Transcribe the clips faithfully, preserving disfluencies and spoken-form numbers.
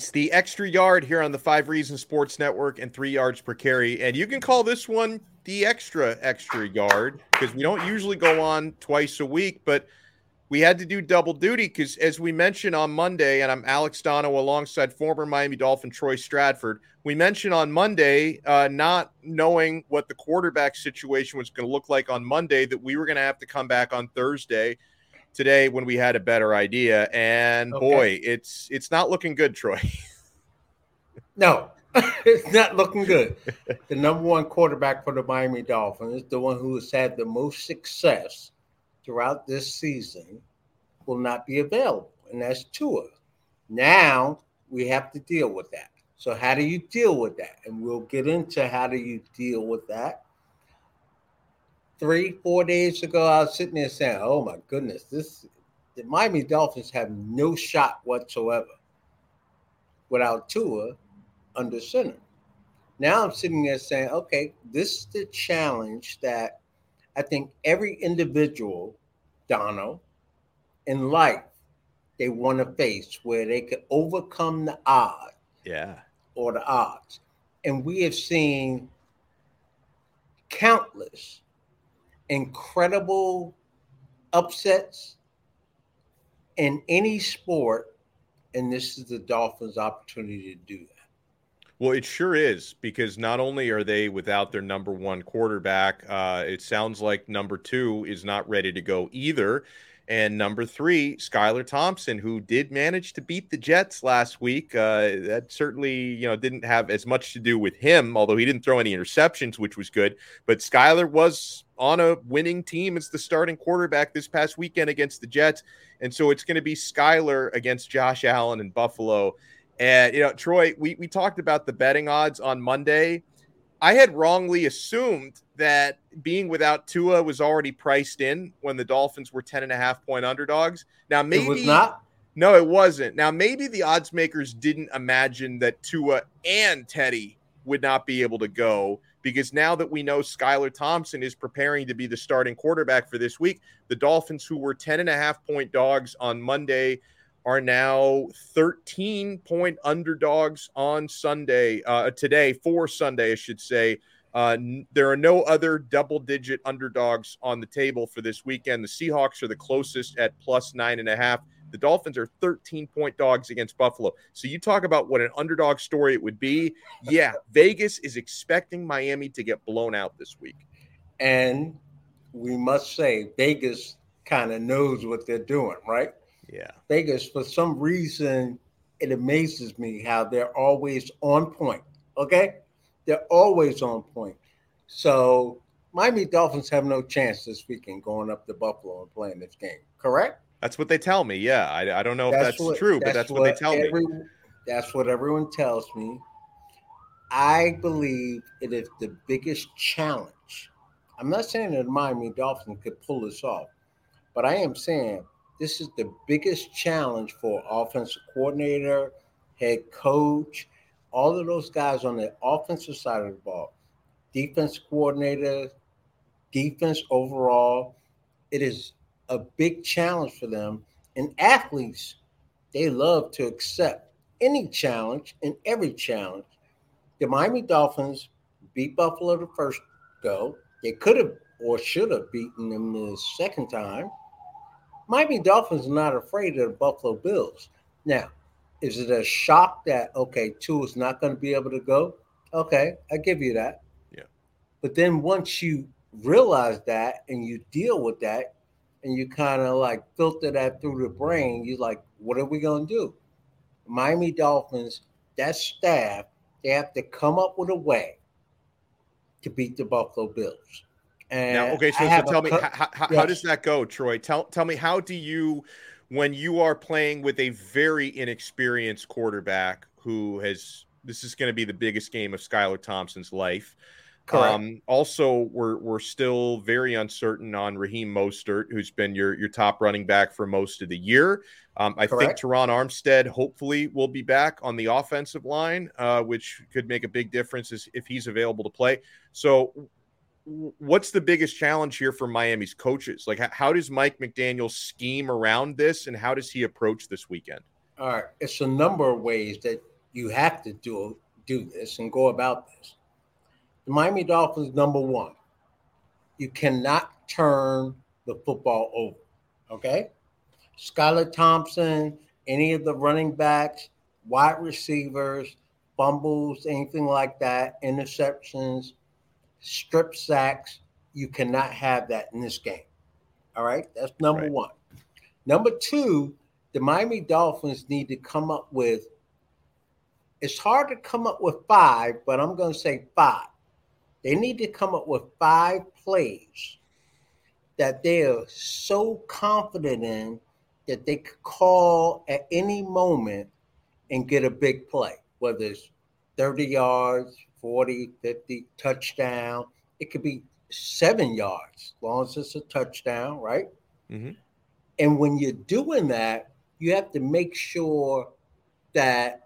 It's the extra yard here on the Five Reasons Sports Network and Three Yards Per Carry. And you can call this one the extra, extra yard because we don't usually go on twice a week, but we had to do double duty because, as we mentioned on Monday, and I'm Alex Dono alongside former Miami Dolphin Troy Stratford, we mentioned on Monday, uh, not knowing what the quarterback situation was going to look like on Monday, that we were going to have to come back on Thursday today when we had a better idea. And Okay. boy, it's it's not looking good, Troy. No, it's not looking good. The number one quarterback for the Miami Dolphins, the one who has had the most success throughout this season, will not be available, and that's Tua. Now we have to deal with that. So how do you deal with that? And we'll get into how do you deal with that. Three, four days ago, I was sitting there saying, oh my goodness, this the Miami Dolphins have no shot whatsoever without Tua under center. Now I'm sitting there saying, okay, this is the challenge that I think every individual, Dono, in life, they want to face, where they can overcome the odds. Yeah. Or the odds. And we have seen countless incredible upsets in any sport, and this is the Dolphins' opportunity to do that. Well, it sure is, because not only are they without their number one quarterback, uh, it sounds like number two is not ready to go either. And number three, Skylar Thompson, who did manage to beat the Jets last week. Uh, that certainly, you know, didn't have as much to do with him, although he didn't throw any interceptions, which was good. But Skylar was on a winning team as the starting quarterback this past weekend against the Jets. And so it's going to be Skylar against Josh Allen in Buffalo. And, you know, Troy, we, we talked about the betting odds on Monday. I had wrongly assumed that being without Tua was already priced in when the Dolphins were ten and a half point underdogs. Now, maybe it was not. No, it wasn't. Now, maybe the odds makers didn't imagine that Tua and Teddy would not be able to go, because now that we know Skylar Thompson is preparing to be the starting quarterback for this week, the Dolphins, who were ten and a half point dogs on Monday, are now thirteen point underdogs on Sunday, uh, today for Sunday, I should say. Uh, n- there are no other double-digit underdogs on the table for this weekend. The Seahawks are the closest at plus nine and a half. The Dolphins are thirteen point dogs against Buffalo. So you talk about what an underdog story it would be. Yeah, Vegas is expecting Miami to get blown out this week. And we must say, Vegas kind of knows what they're doing, right? Yeah. Vegas, for some reason, it amazes me how they're always on point. Okay? They're always on point. So Miami Dolphins have no chance this weekend going up to Buffalo and playing this game. Correct? That's what they tell me. Yeah. I, I don't know if that's, that's what, true, that's but that's what, what they tell every, me. That's what everyone tells me. I believe it is the biggest challenge. I'm not saying that the Miami Dolphins could pull this off, but I am saying this is the biggest challenge for offensive coordinator, head coach, all of those guys on the offensive side of the ball, defense coordinator, defense overall. It is a big challenge for them. And athletes, they love to accept any challenge and every challenge. The Miami Dolphins beat Buffalo the first go. They could have or should have beaten them the second time. Miami Dolphins are not afraid of the Buffalo Bills. Now, is it a shock that, okay, Tua is not going to be able to go? Okay, I give you that. Yeah. But then once you realize that and you deal with that and you kind of like filter that through the brain, you're like, what are we going to do? Miami Dolphins, that staff, they have to come up with a way to beat the Buffalo Bills. And now, okay, so, so tell me, co- how, how, yes. how does that go, Troy? Tell tell me, how do you, when you are playing with a very inexperienced quarterback who has, this is going to be the biggest game of Skylar Thompson's life. Correct. Um, also, we're we're still very uncertain on Raheem Mostert, who's been your your top running back for most of the year. Um, I Correct. think Teron Armstead hopefully will be back on the offensive line, uh, which could make a big difference as, if he's available to play. So what's the biggest challenge here for Miami's coaches? Like, how does Mike McDaniel scheme around this, and how does he approach this weekend? All right. It's a number of ways that you have to do do this and go about this. The Miami Dolphins, number one, you cannot turn the football over. Okay? Skylar Thompson, any of the running backs, wide receivers, fumbles, anything like that, interceptions, strip sacks, you cannot have that in this game. All right? That's number Right. one. Number two, the Miami Dolphins need to come up with, it's hard to come up with five, but I'm going to say five. They need to come up with five plays that they are so confident in that they could call at any moment and get a big play, whether it's thirty yards, forty, fifty, touchdown. It could be seven yards, as long as it's a touchdown, right? Mm-hmm. And when you're doing that, you have to make sure that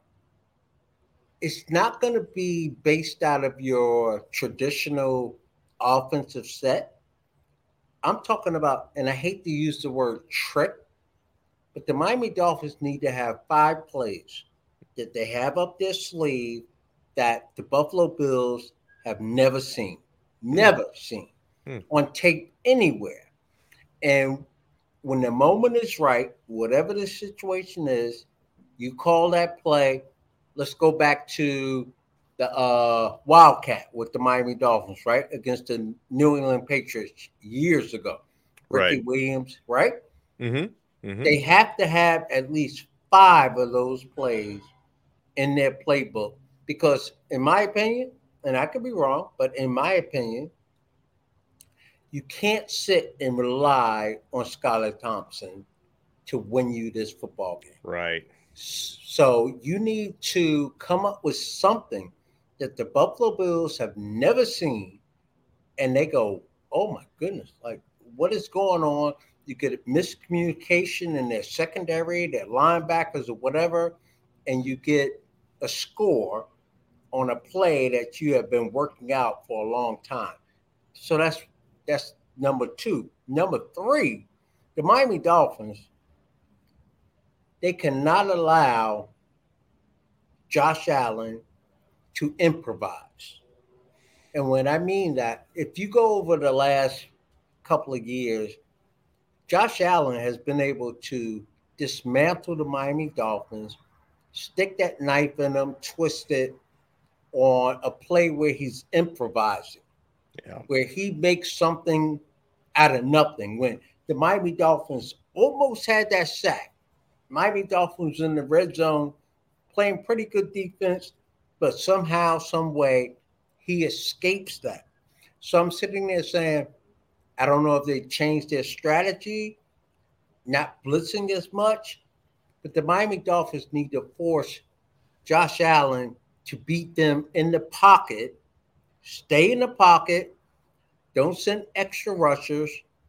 it's not going to be based out of your traditional offensive set. I'm talking about, and I hate to use the word trick, but the Miami Dolphins need to have five plays that they have up their sleeve that the Buffalo Bills have never seen, never hmm. seen hmm. on tape anywhere. And when the moment is right, whatever the situation is, you call that play. Let's go back to the uh, Wildcat with the Miami Dolphins, right? Against the New England Patriots years ago. Ricky right. Williams, right? Mm-hmm. Mm-hmm. They have to have at least five of those plays in their playbook because, in my opinion, and I could be wrong, but in my opinion, you can't sit and rely on Skylar Thompson to win you this football game. Right. So you need to come up with something that the Buffalo Bills have never seen, and they go, oh my goodness, like what is going on? You get miscommunication in their secondary, their linebackers or whatever, and you get a score on a play that you have been working out for a long time. So that's that's number two. Number three, the Miami Dolphins, they cannot allow Josh Allen to improvise. And when I mean that, if you go over the last couple of years, Josh Allen has been able to dismantle the Miami Dolphins, stick that knife in them, twist it on a play where he's improvising, yeah. where he makes something out of nothing. When the Miami Dolphins almost had that sack, Miami Dolphins in the red zone playing pretty good defense, but somehow, some way, he escapes that. So I'm sitting there saying, I don't know if they changed their strategy, not blitzing as much, but the Miami Dolphins need to force Josh Allen to beat them in the pocket, stay in the pocket, don't send extra rushers,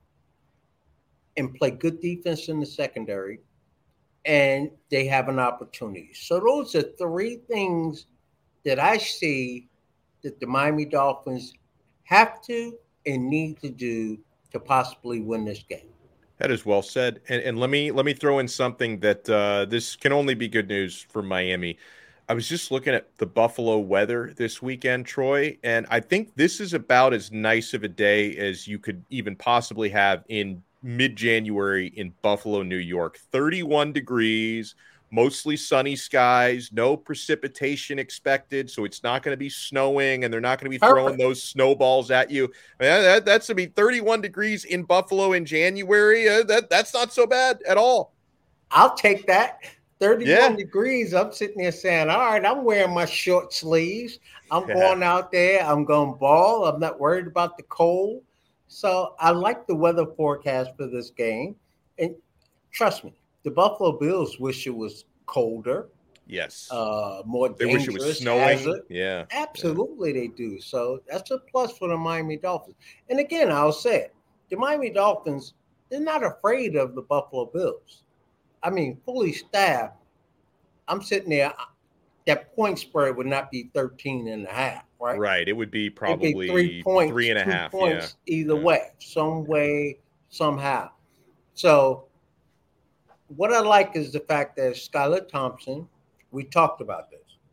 and play good defense in the secondary, and they have an opportunity. So those are three things that I see that the Miami Dolphins have to and need to do to possibly win this game. That is well said. And, and let me let me throw in something that uh, this can only be good news for Miami. I was just looking at the Buffalo weather this weekend, Troy, and I think this is about as nice of a day as you could even possibly have in mid-January in Buffalo, New York. thirty-one degrees, mostly sunny skies, no precipitation expected, so it's not going to be snowing, and they're not going to be throwing Perfect. those snowballs at you. I mean, that, that's I mean, thirty-one degrees in Buffalo in January. Uh, that that's not so bad at all. I'll take that. thirty-one yeah. degrees. I'm sitting there saying, all right, I'm wearing my short sleeves. I'm yeah. going out there. I'm going ball. I'm not worried about the cold. So I like the weather forecast for this game. And trust me, the Buffalo Bills wish it was colder. Yes. Uh, more they dangerous. They wish it was snowing. Hazard. Yeah. Absolutely yeah. they do. So that's a plus for the Miami Dolphins. And again, I'll say it. The Miami Dolphins, they're not afraid of the Buffalo Bills. I mean, fully staffed. I'm sitting there. That point spread would not be thirteen and a half, right? Right. It would be probably be three points, three and a half. Points yeah. either yeah. way, some way, somehow. So what I like is the fact that Skylar Thompson, we talked about this.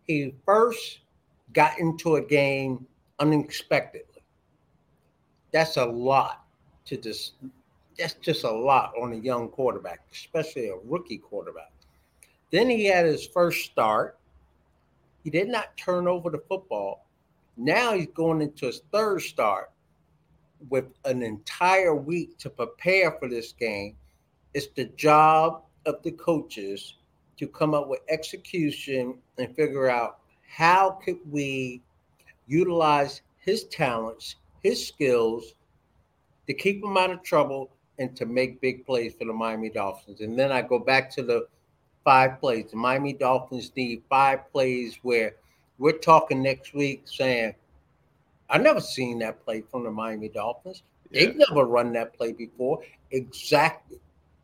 he first got into a game unexpectedly. That's a lot to just, that's just a lot on a young quarterback, especially a rookie quarterback. Then he had his first start. He did not turn over the football. Now he's going into his third start with an entire week to prepare for this game. It's the job of the coaches to come up with execution and figure out how could we utilize his talents, his skills to keep him out of trouble and to make big plays for the Miami Dolphins. And then I go back to the five plays. The Miami Dolphins need five plays where we're talking next week saying, I've never seen that play from the Miami Dolphins. Yeah. They've never run that play before. Exactly.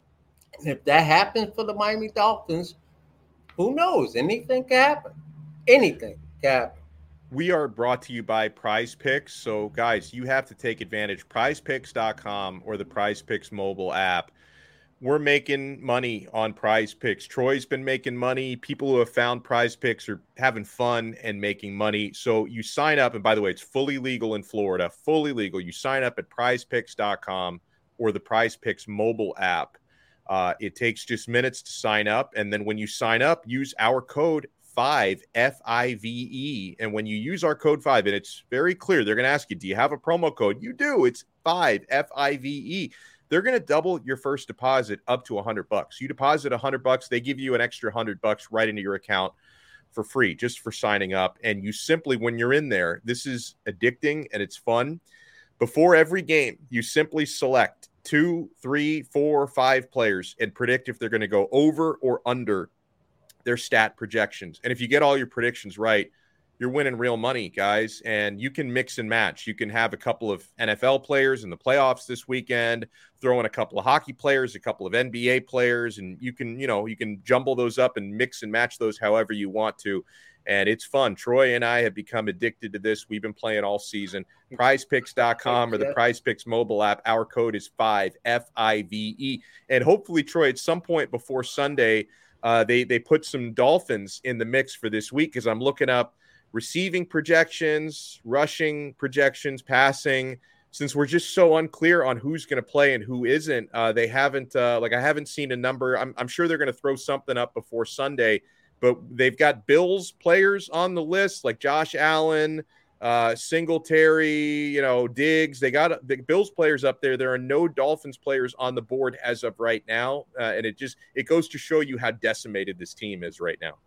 And if that happens for the Miami Dolphins, who knows? Anything can happen. Anything can happen. We are brought to you by Prize Picks. So, guys, you have to take advantage. prize picks dot com or the Prize Picks mobile app. We're making money on Prize Picks. Troy's been making money. People who have found Prize Picks are having fun and making money. So you sign up, and by the way, it's fully legal in Florida, fully legal. You sign up at prize picks dot com or the Prize Picks mobile app. Uh, it takes just minutes to sign up, and then when you sign up, use our code five, F I V E, and when you use our code five, and it's very clear, they're going to ask you, do you have a promo code? You do. It's five, F I V E. They're going to double your first deposit up to one hundred bucks. You deposit one hundred bucks, they give you an extra one hundred bucks right into your account for free, just for signing up. And you simply, when you're in there, this is addicting and it's fun. Before every game, you simply select two, three, four, five players and predict if they're going to go over or under their stat projections. And if you get all your predictions right, you're winning real money, guys, and you can mix and match. You can have a couple of N F L players in the playoffs this weekend, throw in a couple of hockey players, a couple of N B A players, and you can, you know, you can jumble those up and mix and match those however you want to. And it's fun. Troy and I have become addicted to this. We've been playing all season. prize picks dot com or the Prize Picks mobile app. Our code is five, F I V E. And hopefully, Troy, at some point before Sunday, uh, they, they put some Dolphins in the mix for this week, because I'm looking up receiving projections, rushing projections, passing. Since we're just so unclear on who's going to play and who isn't, uh, they haven't, uh, like I haven't seen a number. I'm, I'm sure they're going to throw something up before Sunday, but they've got Bills players on the list, like Josh Allen, uh, Singletary, you know, Diggs. They got the Bills players up there. There are no Dolphins players on the board as of right now. Uh, and it just, it goes to show you how decimated this team is right now.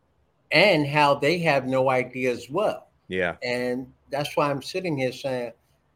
And how they have no idea as well. Yeah. And that's why I'm sitting here saying,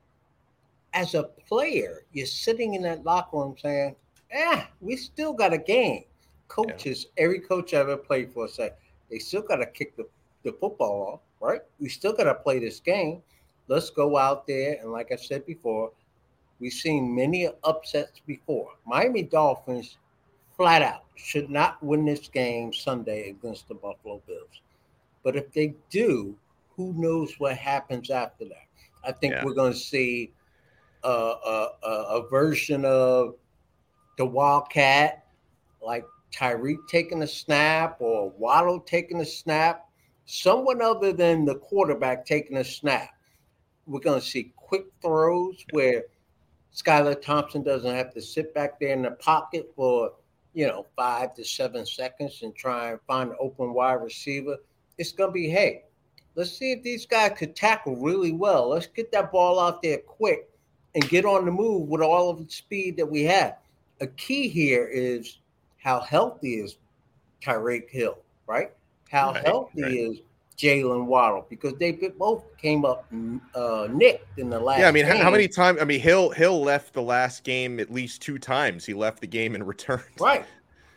as a player, you're sitting in that locker room saying, eh, we still got a game. Coaches, yeah. Every coach I ever played for said, they still got to kick the, the football off, right? We still got to play this game. Let's go out there. And like I said before, we've seen many upsets before. Miami Dolphins flat out should not win this game Sunday against the Buffalo Bills. But if they do, who knows what happens after that? I think yeah. we're going to see a, a, a, a version of the Wildcat, like Tyreek taking a snap or Waddle taking a snap, someone other than the quarterback taking a snap. We're going to see quick throws where Skylar Thompson doesn't have to sit back there in the pocket for you know, five to seven seconds and try and find an open wide receiver. It's going to be, hey, let's see if these guys could tackle really well. Let's get that ball out there quick and get on the move with all of the speed that we have. A key here is how healthy is Tyreek Hill, right? How right, healthy right. is Jalen Waddle, because they both came up uh, nicked in the last Yeah, I mean, game. how many times? I mean, Hill Hill left the last game at least two times. He left the game and returned. Right.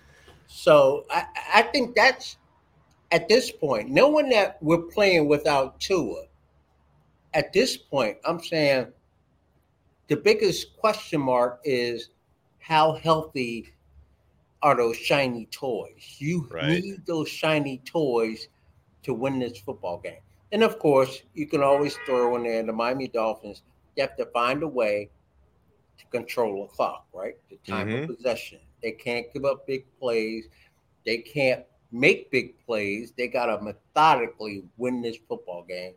So I, I think that's, at this point, knowing that we're playing without Tua, at this point, I'm saying the biggest question mark is how healthy are those shiny toys? You right. need those shiny toys to win this football game. And of course, you can always throw in there the Miami Dolphins. You have to find a way to control the clock, right? The time mm-hmm. of possession. They can't give up big plays. They can't make big plays. They got to methodically win this football game.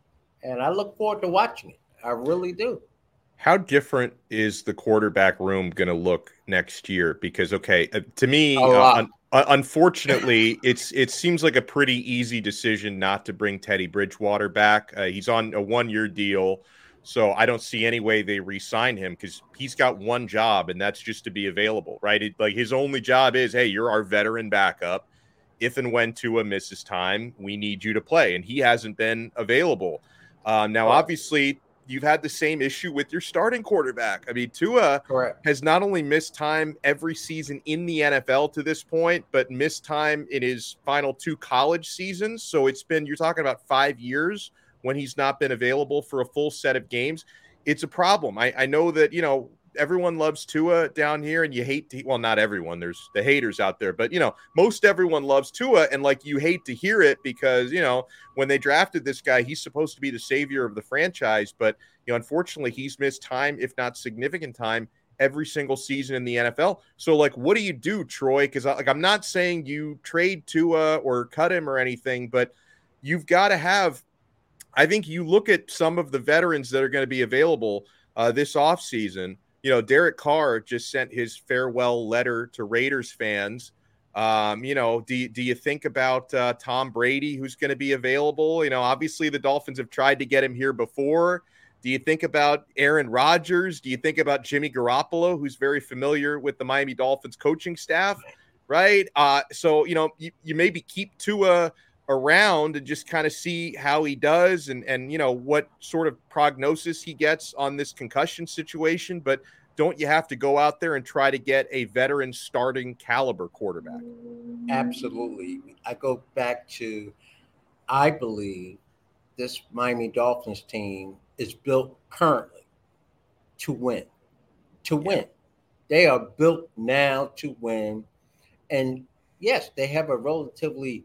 And I look forward to watching it. I really do. How different is the quarterback room going to look next year? Because, okay, uh, to me, uh, un- uh, unfortunately, it's it seems like a pretty easy decision not to bring Teddy Bridgewater back. Uh, he's on a one-year deal, so I don't see any way they re-sign him because he's got one job, and that's just to be available, right? It, like his only job is, hey, you're our veteran backup. If and when Tua misses time, we need you to play, and he hasn't been available. Um, now, obviously, you've had the same issue with your starting quarterback. I mean, Tua Correct. has not only missed time every season in the N F L to this point, but missed time in his final two college seasons. So it's been, you're talking about five years when he's not been available for a full set of games. It's a problem. I, I know that, you know, everyone loves Tua down here and you hate to, well, not everyone, there's the haters out there, but you know, most everyone loves Tua and like, you hate to hear it because, you know, when they drafted this guy, he's supposed to be the savior of the franchise, but you know, unfortunately he's missed time, if not significant time, every single season in the N F L. So like, what do you do, Troy? Cause like, I'm not saying you trade Tua or cut him or anything, but you've got to have, I think you look at some of the veterans that are going to be available uh, this offseason. You know, Derek Carr just sent his farewell letter to Raiders fans. Um, you know, do, do you think about uh, Tom Brady, who's going to be available? You know, obviously the Dolphins have tried to get him here before. Do you think about Aaron Rodgers? Do you think about Jimmy Garoppolo, who's very familiar with the Miami Dolphins coaching staff, right? Uh, so, you know, you, you maybe keep Tua around and just kind of see how he does and, and, you know, what sort of prognosis he gets on this concussion situation. But don't you have to go out there and try to get a veteran starting caliber quarterback? Absolutely. I go back to, I believe this Miami Dolphins team is built currently to win, to win. Yeah. They are built now to win. And yes, they have a relatively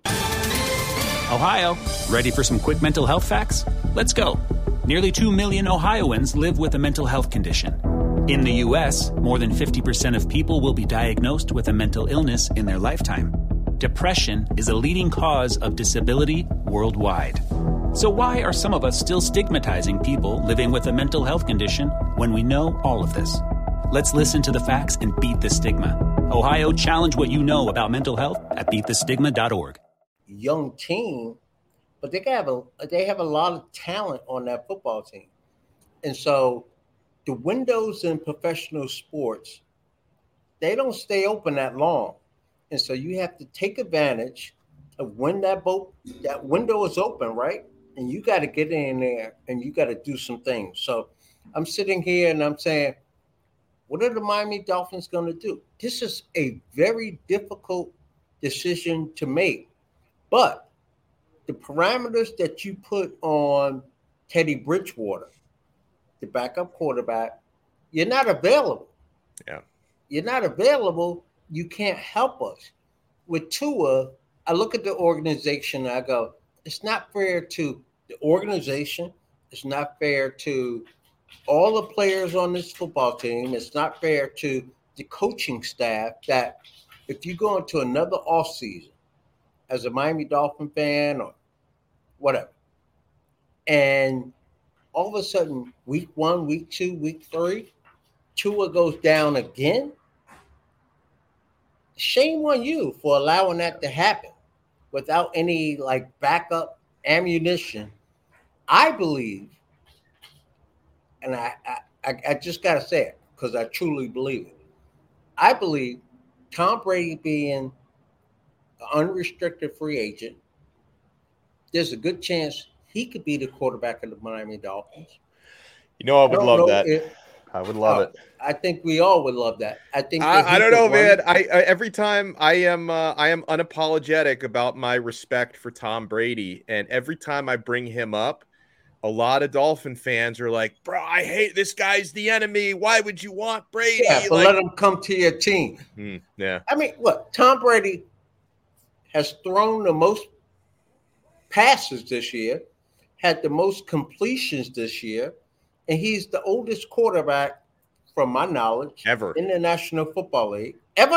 Ohio, ready for some quick mental health facts? Let's go. Nearly two million Ohioans live with a mental health condition. In the U S, more than fifty percent of people will be diagnosed with a mental illness in their lifetime. Depression is a leading cause of disability worldwide. So why are some of us still stigmatizing people living with a mental health condition when we know all of this? Let's listen to the facts and beat the stigma. Ohio, challenge what you know about mental health at beat the stigma dot org. Young team, but they have a they have a lot of talent on that football team, and so the windows in professional sports, they don't stay open that long, and so you have to take advantage of when that boat that window is open, right? And you got to get in there and you got to do some things. So I'm sitting here and I'm saying, what are the Miami Dolphins going to do? This is a very difficult decision to make. But the parameters that you put on Teddy Bridgewater, the backup quarterback, you're not available. Yeah. You're not available. You can't help us. With Tua, I look at the organization and I go, it's not fair to the organization. It's not fair to all the players on this football team. It's not fair to the coaching staff that if you go into another offseason, as a Miami Dolphin fan or whatever, and all of a sudden, week one, week two, week three, Tua goes down again, shame on you for allowing that to happen without any, like, backup ammunition. I believe, and I, I, I just got to say it because I truly believe it, I believe Tom Brady being unrestricted free agent, there's a good chance he could be the quarterback of the Miami Dolphins. You know, I would I love that. If, I would love uh, it. I think we all would love that. I think. I, I don't know, man. I, I every time I am, uh, I am unapologetic about my respect for Tom Brady, and every time I bring him up, a lot of Dolphin fans are like, "Bro, I hate this guy's the enemy. Why would you want Brady?" Yeah, but like, let him come to your team. Hmm, yeah. I mean, look, Tom Brady has thrown the most passes this year, had the most completions this year, and he's the oldest quarterback, from my knowledge, ever in the National Football League. Ever?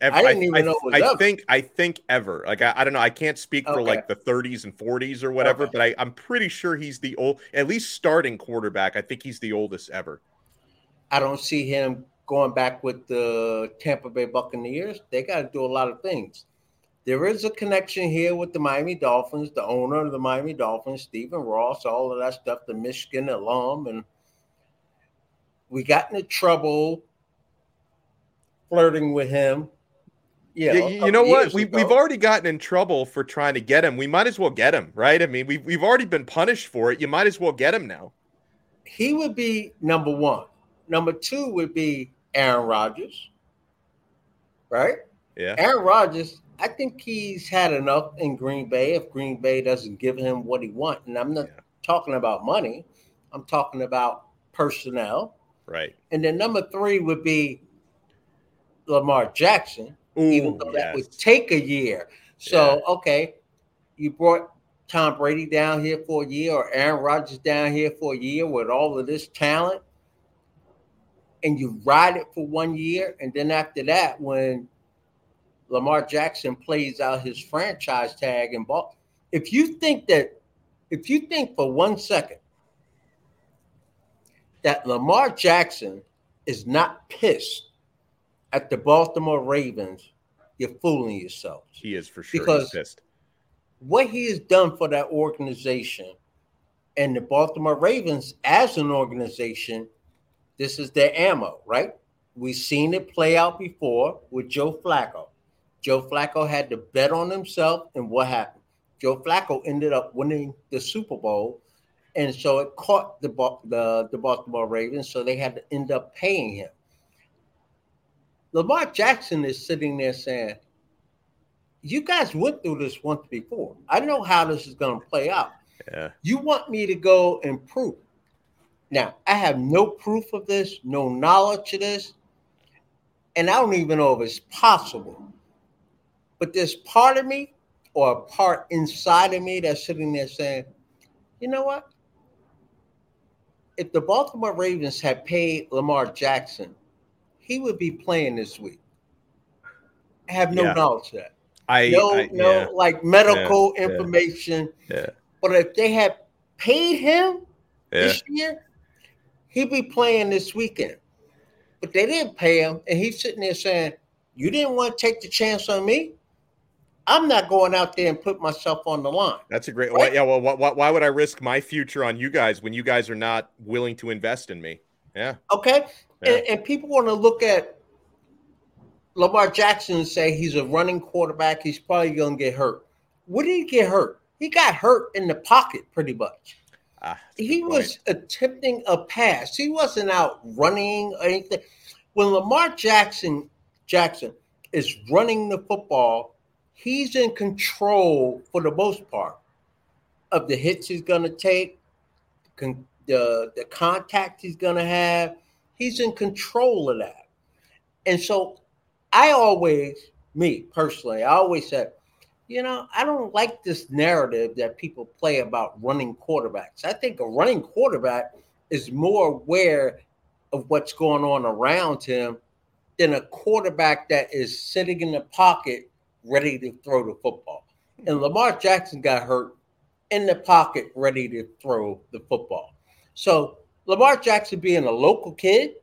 Ever, I didn't I, even I, know it was I ever. think I think ever. Like I, I don't know. I can't speak for Okay. like the thirties and forties or whatever, Okay. but I, I'm pretty sure he's the old, at least starting quarterback. I think he's the oldest ever. I don't see him going back with the Tampa Bay Buccaneers. They got to do a lot of things. There is a connection here with the Miami Dolphins, the owner of the Miami Dolphins, Stephen Ross, all of that stuff, the Michigan alum. And we got into trouble flirting with him. Yeah, Yeah, you know what? We, we've already gotten in trouble for trying to get him. We might as well get him, right? I mean, we've, we've already been punished for it. You might as well get him now. He would be number one. Number two would be Aaron Rodgers, right? Yeah. Aaron Rodgers, I think he's had enough in Green Bay if Green Bay doesn't give him what he wants. And I'm not yeah. talking about money. I'm talking about personnel. Right. And then number three would be Lamar Jackson, Ooh, even though yes. that would take a year. So, yeah. okay, you brought Tom Brady down here for a year or Aaron Rodgers down here for a year with all of this talent, and you ride it for one year. And then after that, when Lamar Jackson plays out his franchise tag and ball, if you think that, if you think for one second that Lamar Jackson is not pissed at the Baltimore Ravens, you're fooling yourself. He is for sure. Because he's pissed. What he has done for that organization and the Baltimore Ravens as an organization, this is their ammo, right? We've seen it play out before with Joe Flacco. Joe Flacco had to bet on himself, and what happened? Joe Flacco ended up winning the Super Bowl, and so it caught the, the, the Baltimore Ravens, so they had to end up paying him. Lamar Jackson is sitting there saying, you guys went through this once before. I know how this is going to play out. Yeah. You want me to go and prove. Now, I have no proof of this, no knowledge of this, and I don't even know if it's possible. But there's part of me or a part inside of me that's sitting there saying, you know what? If the Baltimore Ravens had paid Lamar Jackson, he would be playing this week. I have no yeah. knowledge of that. I, no, I, no, yeah. like medical yeah. information. Yeah. But if they had paid him yeah. this year, he'd be playing this weekend. But they didn't pay him, and he's sitting there saying, you didn't want to take the chance on me? I'm not going out there and put myself on the line. That's a great right? – yeah, well, why, why would I risk my future on you guys when you guys are not willing to invest in me? Yeah. Okay. Yeah. And, and people want to look at Lamar Jackson and say he's a running quarterback. He's probably going to get hurt. What did he get hurt? He got hurt in the pocket pretty much. Ah, he was attempting a pass. He wasn't out running or anything. When Lamar Jackson Jackson is running the football, he's in control for the most part of the hits he's going to take, the, the contact he's going to have. He's in control of that. And so I always, me personally, I always said, you know, I don't like this narrative that people play about running quarterbacks. I think a running quarterback is more aware of what's going on around him than a quarterback that is sitting in the pocket ready to throw the football. And Lamar Jackson got hurt in the pocket ready to throw the football. So Lamar Jackson being a local kid,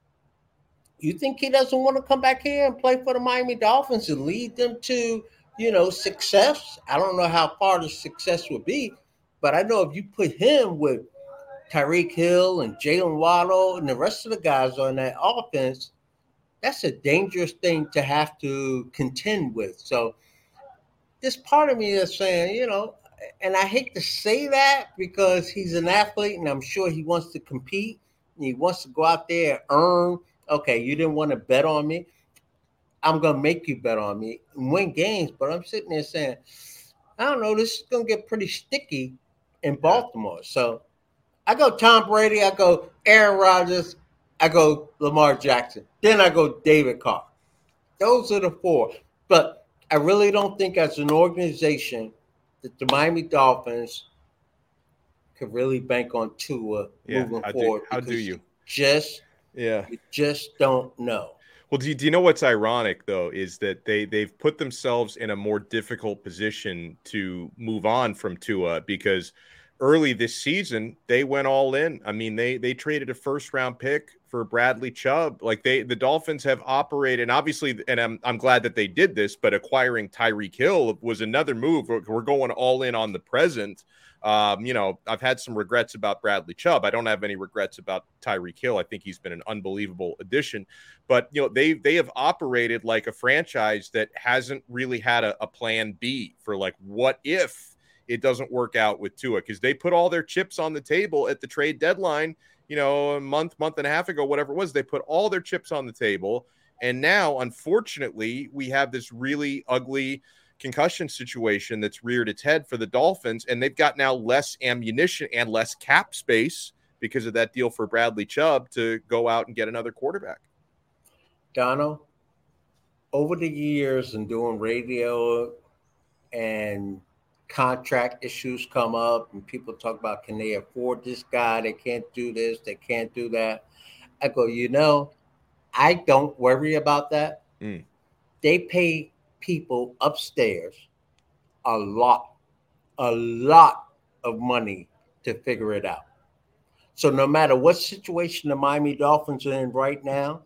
you think he doesn't want to come back here and play for the Miami Dolphins and lead them to, you know, success? I don't know how far the success would be, but I know if you put him with Tyreek Hill and Jalen Waddle and the rest of the guys on that offense, that's a dangerous thing to have to contend with. So this part of me is saying, you know, and I hate to say that because he's an athlete and I'm sure he wants to compete and he wants to go out there and earn. Okay, you didn't want to bet on me. I'm going to make you bet on me and win games. But I'm sitting there saying, I don't know, this is going to get pretty sticky in Baltimore. So I go Tom Brady, I go Aaron Rodgers, I go Lamar Jackson. Then I go David Carr. Those are the four. But I really don't think as an organization that the Miami Dolphins could really bank on Tua yeah, moving how forward. Do, how do you? Just, yeah. you just don't know. Well, do you, do you know what's ironic, though, is that they, they've put themselves in a more difficult position to move on from Tua because early this season, they went all in. I mean, they they traded a first-round pick for Bradley Chubb. Like, they the Dolphins have operated, and obviously, and I'm, I'm glad that they did this, but acquiring Tyreek Hill was another move. We're, we're going all in on the present. Um, you know, I've had some regrets about Bradley Chubb. I don't have any regrets about Tyreek Hill. I think he's been an unbelievable addition. But, you know, they they have operated like a franchise that hasn't really had a, a plan B for, like, what if it doesn't work out with Tua? Because they put all their chips on the table at the trade deadline, you know, a month, month and a half ago, whatever it was. They put all their chips on the table. And now, unfortunately, we have this really ugly concussion situation that's reared its head for the Dolphins, and they've got now less ammunition and less cap space because of that deal for Bradley Chubb to go out and get another quarterback. Dono, over the years and doing radio and contract issues come up and people talk about, can they afford this guy? They can't do this. They can't do that. I go, you know, I don't worry about that. Mm. They pay people upstairs a lot, a lot of money to figure it out. So no matter what situation the Miami Dolphins are in right now,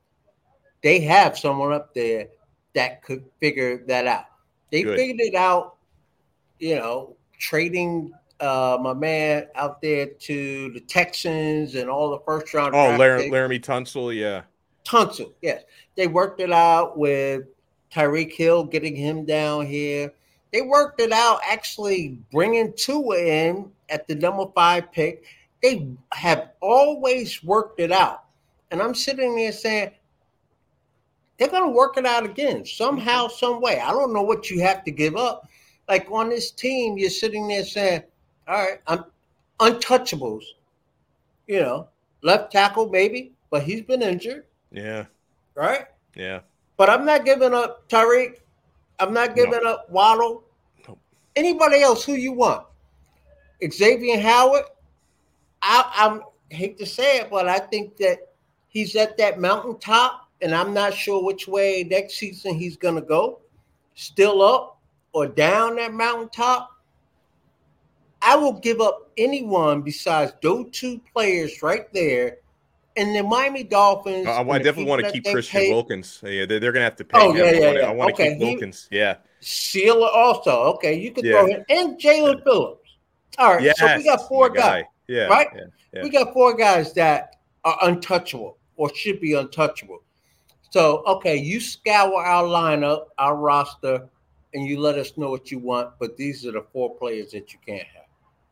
they have someone up there that could figure that out. They Good. figured it out, you know, trading uh, my man out there to the Texans and all the first round. Oh, Lar- Laramie Tunsil, yeah. Tunsil, yes. They worked it out with Tyreek Hill, getting him down here. They worked it out actually bringing Tua in at the number five pick. They have always worked it out. And I'm sitting there saying, they're going to work it out again somehow, some way. I don't know what you have to give up. Like on this team, you're sitting there saying, all right, I'm untouchables. You know, left tackle maybe, but he's been injured. Yeah. Right? Yeah. But I'm not giving up Tyreek. I'm not giving no. up Waddle. No. Anybody else who you want? Xavier Howard. I I hate to say it, but I think that he's at that mountaintop, and I'm not sure which way next season he's going to go, still up or down that mountaintop. I will give up anyone besides those two players right there. And the Miami Dolphins. Uh, I definitely want to keep Christian pay, Wilkins. Yeah, they're, they're going to have to pay oh, him. Yeah, yeah, I want, yeah. I want okay. to keep Wilkins. He, yeah. Sealer also. Okay, you can yeah. throw him. And Jalen Phillips. All right, yes, so we got four guys. Guy. Yeah. Right? Yeah, yeah. We got four guys that are untouchable or should be untouchable. So, okay, you scour our lineup, our roster, and you let us know what you want, but these are the four players that you can't have.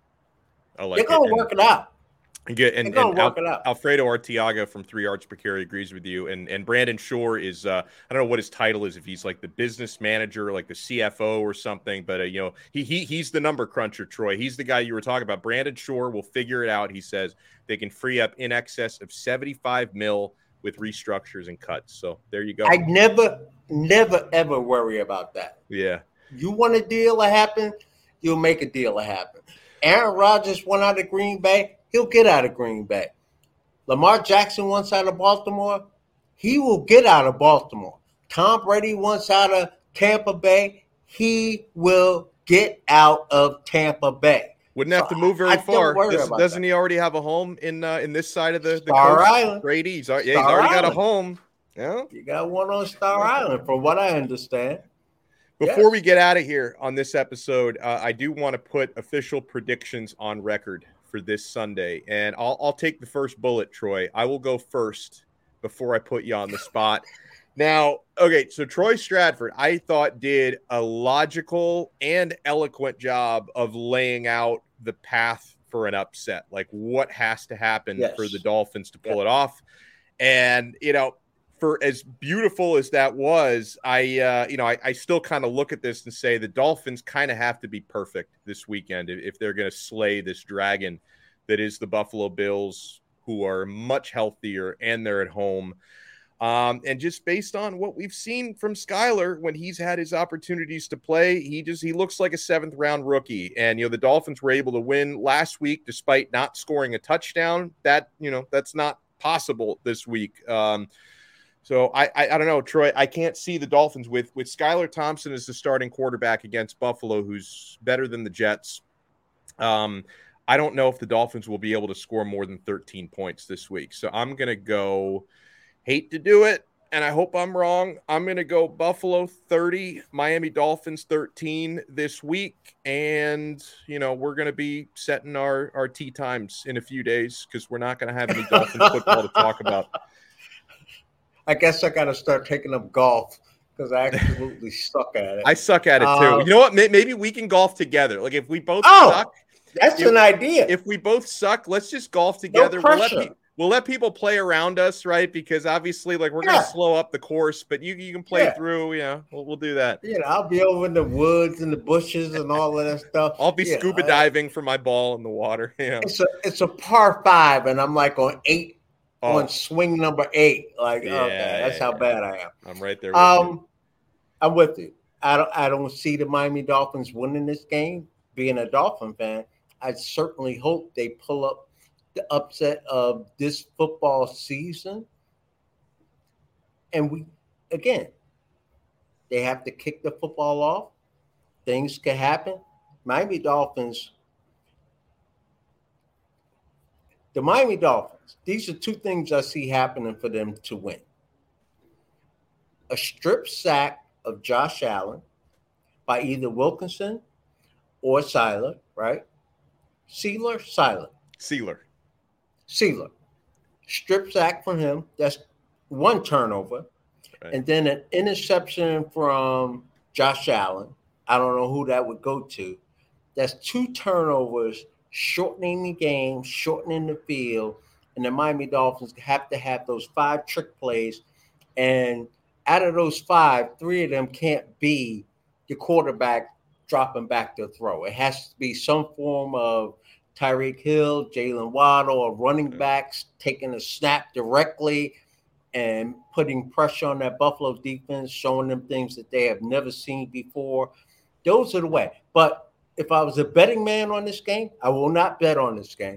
I like They're going to work it out. And, get, and, and Al, Alfredo Arteaga from Three Yards Per Carry agrees with you. And and Brandon Shore is, uh, I don't know what his title is, if he's like the business manager, like the C F O or something. But, uh, you know, he he he's the number cruncher, Troy. He's the guy you were talking about. Brandon Shore will figure it out. He says they can free up in excess of seventy-five mil with restructures and cuts. So there you go. I never, never, ever worry about that. Yeah. You want a deal to happen, you'll make a deal to happen. Aaron Rodgers went out of Green Bay. He'll get out of Green Bay. Lamar Jackson wants out of Baltimore. He will get out of Baltimore. Tom Brady wants out of Tampa Bay. He will get out of Tampa Bay. Wouldn't have so to move very I, I far. This, doesn't that. he already have a home in uh, in this side of the, the Star coast? Island? Brady, he's, yeah, he's already Island. got a home. Yeah, you got one on Star Island, from what I understand. Before yes. we get out of here on this episode, uh, I do want to put official predictions on record for this Sunday, and I'll, I'll take the first bullet, Troy. I will go first before I put you on the spot. Now, okay, so Troy Stratford, I thought, did a logical and eloquent job of laying out the path for an upset, like what has to happen yes. for the Dolphins to pull yep. it off. And, you know, for as beautiful as that was, I, uh, you know, I, I still kind of look at this and say the Dolphins kind of have to be perfect this weekend if, if they're going to slay this dragon that is the Buffalo Bills, who are much healthier and they're at home. Um, and just based on what we've seen from Skylar when he's had his opportunities to play, he just he looks like a seventh round rookie. And, you know, the Dolphins were able to win last week despite not scoring a touchdown. That, you know, that's not possible this week. Um, So I, I I don't know, Troy. I can't see the Dolphins with with Skylar Thompson as the starting quarterback against Buffalo, who's better than the Jets. Um, I don't know if the Dolphins will be able to score more than thirteen points this week. So I'm gonna go. Hate to do it, and I hope I'm wrong. I'm gonna go Buffalo thirty, Miami Dolphins thirteen this week, and you know we're gonna be setting our our tee times in a few days because we're not gonna have any Dolphin football to talk about. I guess I got to start taking up golf because I absolutely suck at it. I suck at it too. Um, you know what? Maybe we can golf together. Like if we both oh, suck, that's if, an idea. If we both suck, let's just golf together. No we'll, let pressure. pe- we'll let people play around us, right? Because obviously, like we're Yeah. gonna slow up the course, but you you can play Yeah. through. Yeah, we'll, we'll do that. You know, I'll be over in the woods and the bushes and all of that stuff. I'll be Yeah, scuba I- diving for my ball in the water. Yeah. It's a it's a par five, and I'm like on eight Oh, on swing number eight. Like, Yeah, okay, that's yeah, how yeah. bad I am. I'm right there with you. Um, I'm with you. I don't. I don't see the Miami Dolphins winning this game. Being a Dolphin fan, I certainly hope they pull up the upset of this football season. And we, again, they have to kick the football off. Things can happen. Miami Dolphins. The Miami Dolphins. These are two things I see happening for them to win. A strip sack of Josh Allen by either Wilkinson or Seiler, right? Sealer, Seiler. Sealer. Sealer. Strip sack from him. That's one turnover. Right. And then an interception from Josh Allen. I don't know who that would go to. That's two turnovers, shortening the game, shortening the field. And the Miami Dolphins have to have those five trick plays. And out of those five, three of them can't be the quarterback dropping back to throw. It has to be some form of Tyreek Hill, Jalen Waddle, or running backs taking a snap directly and putting pressure on that Buffalo defense, showing them things that they have never seen before. Those are the way. But if I was a betting man on this game, I will not bet on this game.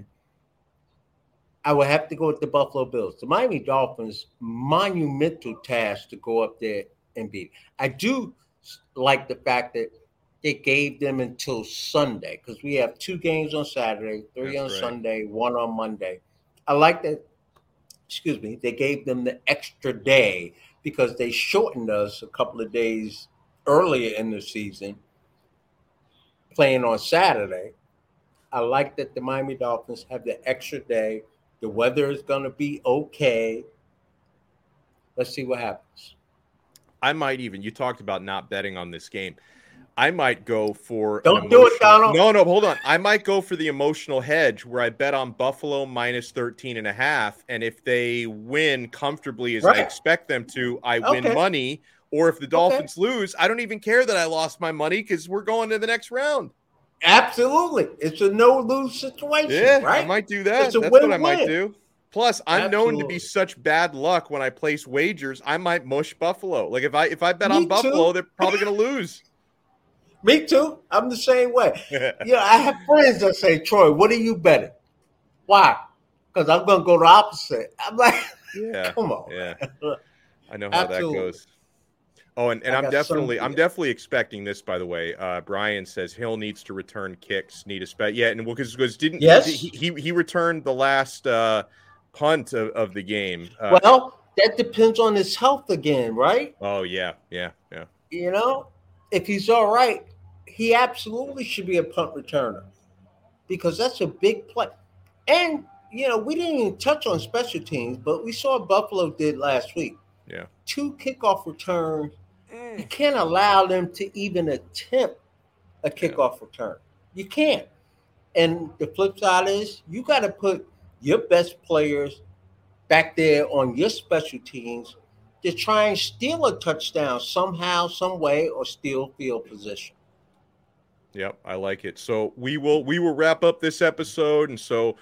I would have to go with the Buffalo Bills. The Miami Dolphins, monumental task to go up there and beat. I do like the fact that they gave them until Sunday because we have two games on Saturday, three That's on right. Sunday, one on Monday. I like that, excuse me, they gave them the extra day because they shortened us a couple of days earlier in the season playing on Saturday. I like that the Miami Dolphins have the extra day. The weather is going to be okay. Let's see what happens. I might even, you talked about not betting on this game. I might go for. Don't an do it, emotional- Donald. No, no, hold on. I might go for the emotional hedge where I bet on Buffalo minus thirteen and a half. And if they win comfortably as I Right. expect them to, I win Okay. money. Or if the Dolphins lose, I don't even care that I lost my money because we're going to the next round. Absolutely. It's a no-lose situation, Yeah, right? I might do that. It's a That's what I might win-win. do. Plus, I'm known to Absolutely. be such bad luck when I place wagers. I might mush Buffalo. Like if I if I bet Me on too. Buffalo, they're probably going to lose. Me too. I'm the same way. Yeah, I have friends that say, Troy, what are you betting? Why? Because I'm going to go the opposite. I'm like, Yeah, come on. yeah. man. I know how Absolutely. that goes. Oh, and, and I I'm got definitely some- I'm definitely expecting this. By the way, uh, Brian says Hill needs to return kicks. Need a spec. Yeah, and because because didn't Yes. he, he he returned the last uh, punt of, of the game. Uh, Well, that depends on his health again, right? oh yeah, yeah, yeah. You know, if he's all right, he absolutely should be a punt returner because that's a big play. And, you know, we didn't even touch on special teams, but we saw what Buffalo did last week. Yeah. Two kickoff returns. You can't allow them to even attempt a kickoff return. You can't. And the flip side is you got to put your best players back there on your special teams to try and steal a touchdown somehow, some way, or steal field position. Yep, I like it. So we will we will wrap up this episode, and so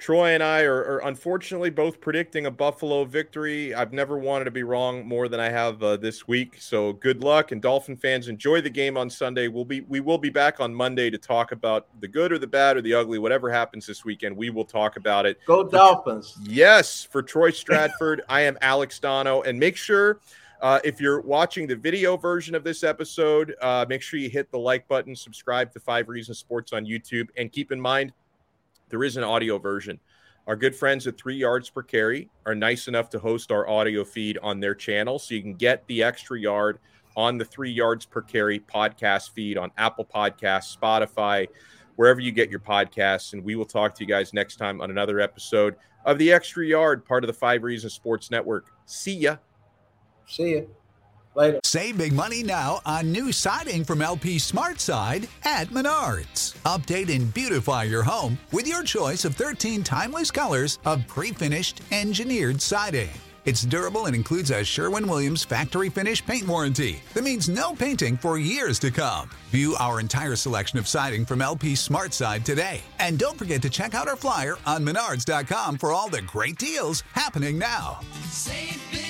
Troy and I are, are unfortunately both predicting a Buffalo victory. I've never wanted to be wrong more than I have uh, this week. So good luck, and Dolphin fans, enjoy the game on Sunday. We'll be we will be back on Monday to talk about the good or the bad or the ugly, whatever happens this weekend. We will talk about it. Go Dolphins! For, yes, for Troy Stratford, I am Alex Dono, and make sure. Uh, if you're watching the video version of this episode, uh, make sure you hit the like button, subscribe to Five Reasons Sports on YouTube, and keep in mind, there is an audio version. Our good friends at Three Yards Per Carry are nice enough to host our audio feed on their channel, so you can get the extra yard on the Three Yards Per Carry podcast feed on Apple Podcasts, Spotify, wherever you get your podcasts. And we will talk to you guys next time on another episode of The Extra Yard, part of the Five Reasons Sports Network. See ya. See ya. Later. Save big money now on new siding from L P SmartSide at Menards. Update and beautify your home with your choice of thirteen timeless colors of pre-finished engineered siding. It's durable and includes a Sherwin-Williams factory finish paint warranty that means no painting for years to come. View our entire selection of siding from L P SmartSide today. And don't forget to check out our flyer on menards dot com for all the great deals happening now. Save big.